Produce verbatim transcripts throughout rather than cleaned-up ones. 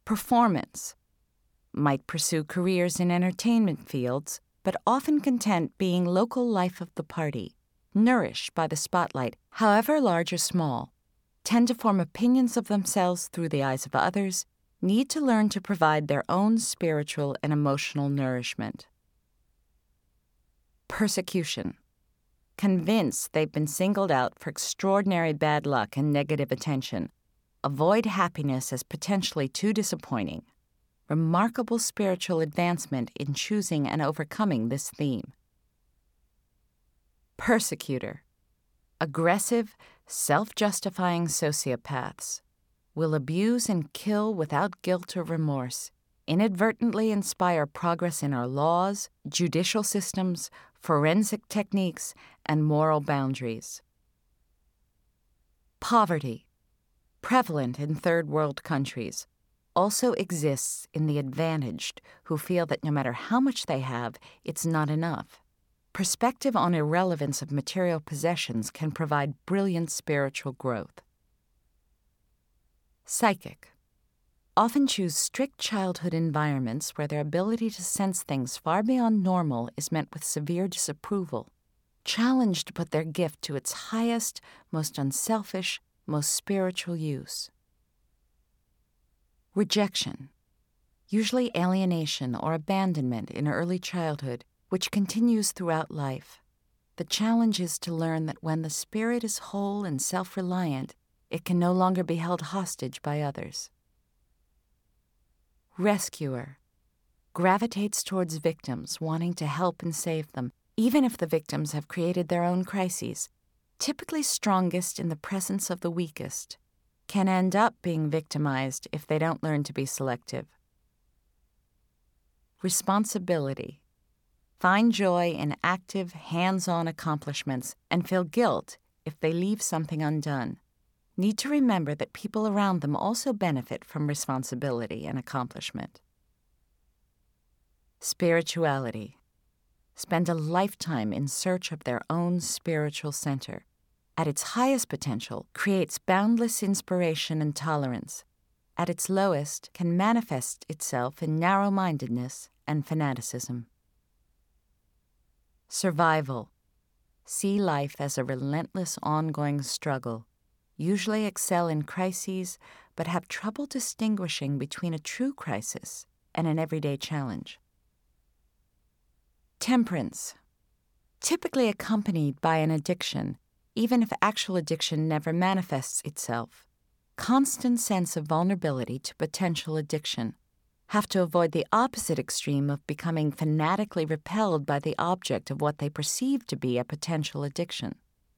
Performance. Might pursue careers in entertainment fields, but often content being local life of the party, nourished by the spotlight, however large or small, tend to form opinions of themselves through the eyes of others, need to learn to provide their own spiritual and emotional nourishment. Persecution. Convinced they've been singled out for extraordinary bad luck and negative attention, avoid happiness as potentially too disappointing. Remarkable spiritual advancement in choosing and overcoming this theme. Persecutor. Aggressive, self-justifying sociopaths will abuse and kill without guilt or remorse, inadvertently inspire progress in our laws, judicial systems, forensic techniques, and moral boundaries. Poverty. Prevalent in third world countries, also exists in the advantaged who feel that no matter how much they have, it's not enough. Perspective on irrelevance of material possessions can provide brilliant spiritual growth. Psychic. Often choose strict childhood environments where their ability to sense things far beyond normal is met with severe disapproval, challenged to put their gift to its highest, most unselfish, most spiritual use. Rejection. Usually alienation or abandonment in early childhood, which continues throughout life. The challenge is to learn that when the spirit is whole and self-reliant, it can no longer be held hostage by others. Rescuer. Gravitates towards victims, wanting to help and save them, even if the victims have created their own crises, typically strongest in the presence of the weakest, can end up being victimized if they don't learn to be selective. Responsibility. Find joy in active, hands-on accomplishments and feel guilt if they leave something undone. Need to remember that people around them also benefit from responsibility and accomplishment. Spirituality. Spend a lifetime in search of their own spiritual center. At its highest potential, creates boundless inspiration and tolerance. At its lowest, can manifest itself in narrow-mindedness and fanaticism. Survival. See life as a relentless, ongoing struggle. Usually excel in crises, but have trouble distinguishing between a true crisis and an everyday challenge. Temperance. Typically accompanied by an addiction, even if actual addiction never manifests itself. Constant sense of vulnerability to potential addiction. Have to avoid the opposite extreme of becoming fanatically repelled by the object of what they perceive to be a potential addiction.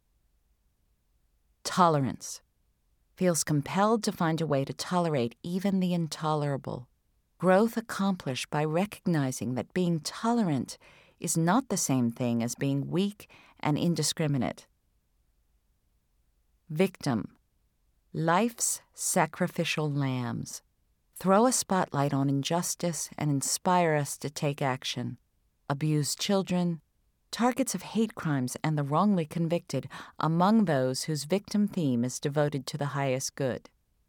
Tolerance. Feels compelled to find a way to tolerate even the intolerable. Growth accomplished by recognizing that being tolerant is not the same thing as being weak and indiscriminate. Victim. Life's sacrificial lambs. Throw a spotlight on injustice and inspire us to take action. Abused children, targets of hate crimes and the wrongly convicted among those whose victim theme is devoted to the highest good.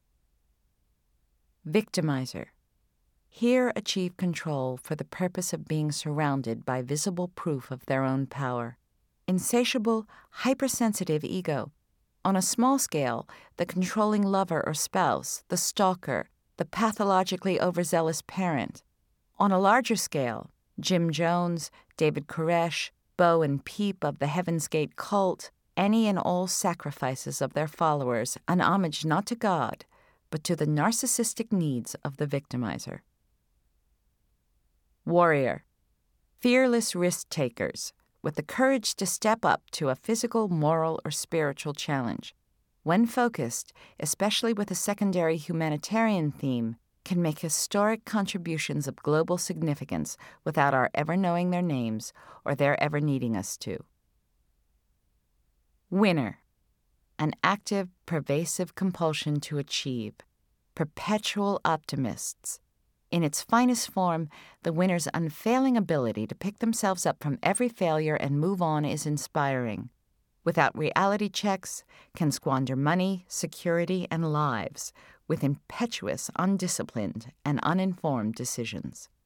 Victimizer. Here achieve control for the purpose of being surrounded by visible proof of their own power. Insatiable, hypersensitive ego. On a small scale, the controlling lover or spouse, the stalker, the pathologically overzealous parent. On a larger scale, Jim Jones, David Koresh, Bo and Peep of the Heaven's Gate cult, any and all sacrifices of their followers, an homage not to God, but to the narcissistic needs of the victimizer. Warrior. Fearless risk-takers, with the courage to step up to a physical, moral, or spiritual challenge. When focused, especially with a secondary humanitarian theme, can make historic contributions of global significance without our ever knowing their names or their ever needing us to. Winner. An active, pervasive compulsion to achieve. Perpetual optimists. In its finest form, the winner's unfailing ability to pick themselves up from every failure and move on is inspiring. Without reality checks, can squander money, security, and lives with impetuous, undisciplined, and uninformed decisions.